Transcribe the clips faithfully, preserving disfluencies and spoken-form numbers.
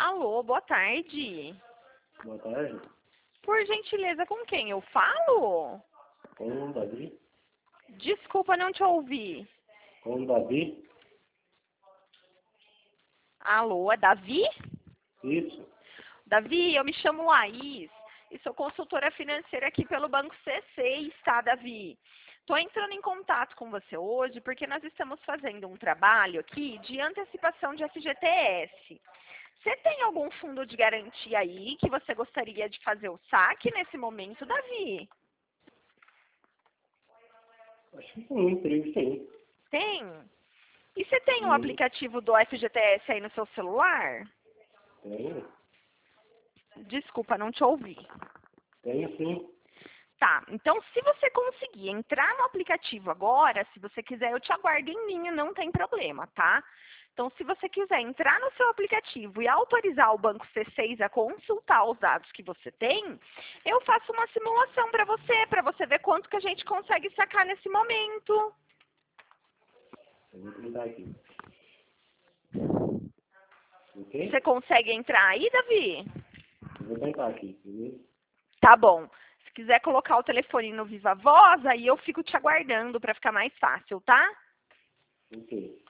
Alô, boa tarde. Boa tarde. Por gentileza, com quem eu falo? Com o Davi? Desculpa, não te ouvi. Com o Davi? Alô, é Davi? Isso. Davi, eu me chamo Laís e sou consultora financeira aqui pelo Banco C seis, tá, Davi? Estou entrando em contato com você hoje porque nós estamos fazendo um trabalho aqui de antecipação de F G T S. Você tem algum fundo de garantia aí que você gostaria de fazer o saque nesse momento, Davi? Acho que sim, creio que sim. Tem? E você tem o Hum, aplicativo do F G T S aí no seu celular? Tenho. Desculpa, não te ouvi. Tenho sim. Tá, então se você conseguir entrar no aplicativo agora, se você quiser, eu te aguardo em linha, não tem problema, tá? Então, se você quiser entrar no seu aplicativo e autorizar o Banco C seis a consultar os dados que você tem, eu faço uma simulação para você, para você ver quanto que a gente consegue sacar nesse momento. Eu vou tentar aqui. Ok? Você consegue entrar aí, Davi? Eu vou tentar aqui, beleza? Tá bom. Se quiser colocar o telefone no Viva Voz, aí eu fico te aguardando para ficar mais fácil, tá? Ok.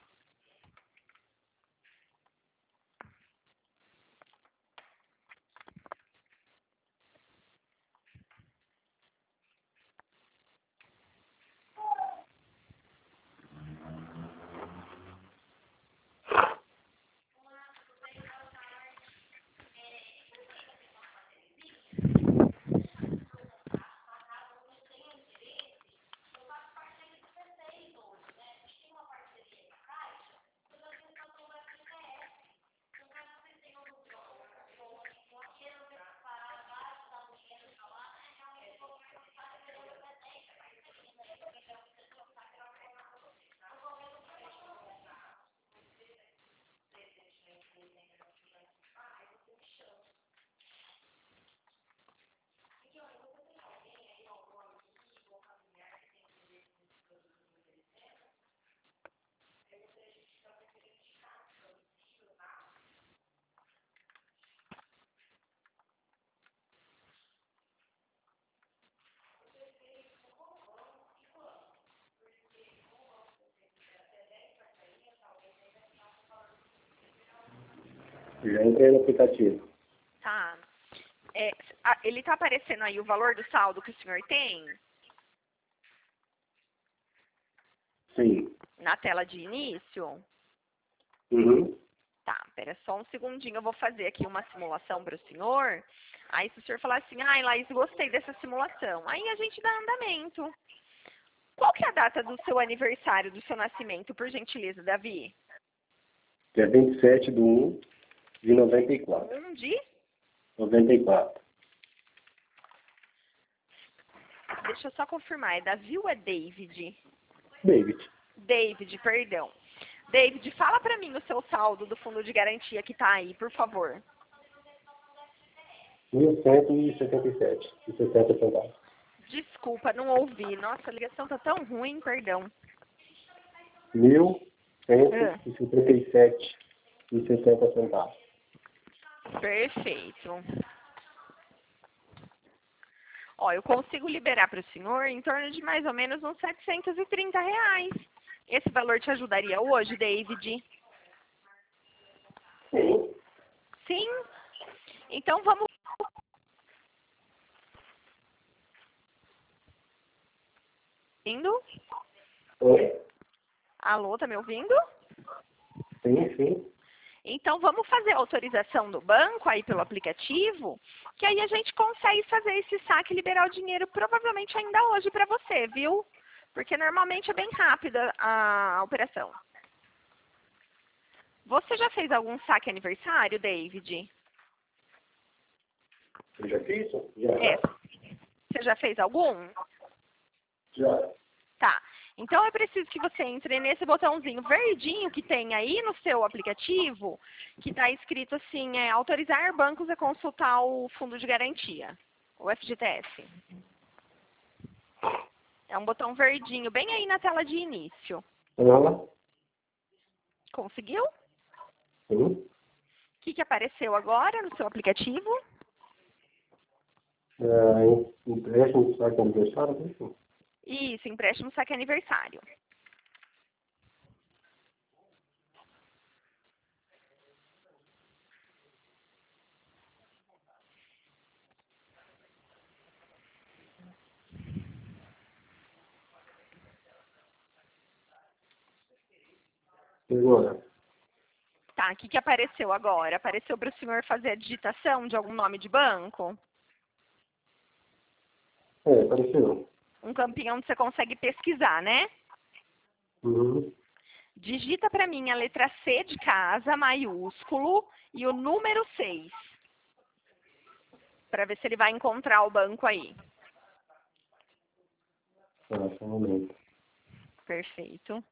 Já entrei no aplicativo. Tá. É, a- ele tá aparecendo aí o valor do saldo que o senhor tem Sim. na tela de início? Uhum. Tá, pera só um segundinho, eu vou fazer aqui uma simulação para o senhor. Aí se o senhor falar assim, ai, Laís, gostei dessa simulação, aí a gente dá andamento. Qual que é a data do seu aniversário, do seu nascimento, por gentileza, Davi? Dia vinte e sete de um de noventa e quatro. Um de? noventa e quatro. Deixa eu só confirmar, é Davi ou é David? David. David, perdão. David, fala para mim o seu saldo do fundo de garantia que tá aí, por favor. mil cento e setenta e sete e sessenta centavos. Desculpa, não ouvi. Nossa, a ligação tá tão ruim, perdão. Mil Ah, cento e setenta e sete e sessenta centavos. perfeito. Ó, eu consigo liberar para o senhor em torno de mais ou menos uns setecentos e trinta reais. Esse valor te ajudaria hoje, David? Sim. Sim? Então vamos ouvindo? Oi? Alô, tá me ouvindo? Sim, sim. Então vamos fazer a autorização do banco aí pelo aplicativo, que aí a gente consegue fazer esse saque e liberar o dinheiro provavelmente ainda hoje para você, viu? Porque normalmente é bem rápida a operação. Você já fez algum saque aniversário, David? Eu já fiz? Já. É. Você já fez algum? Já. Tá. Então é preciso que você entre nesse botãozinho verdinho que tem aí no seu aplicativo, que está escrito assim, é, autorizar bancos a consultar o fundo de garantia, o F G T S. É um botão verdinho bem aí na tela de início. Ela? Conseguiu? Sim. que, que apareceu agora no seu aplicativo? É, empréstimo, saque aniversário, isso? Isso, empréstimo saque aniversário. Agora. Tá, o que, que apareceu agora? Apareceu para o senhor fazer a digitação de algum nome de banco? É, apareceu. Um campinho onde você consegue pesquisar, né? Uhum. Digita para mim a letra C de casa, maiúsculo, e o número seis. Para ver se ele vai encontrar o banco aí. Tá, só um momento. Perfeito.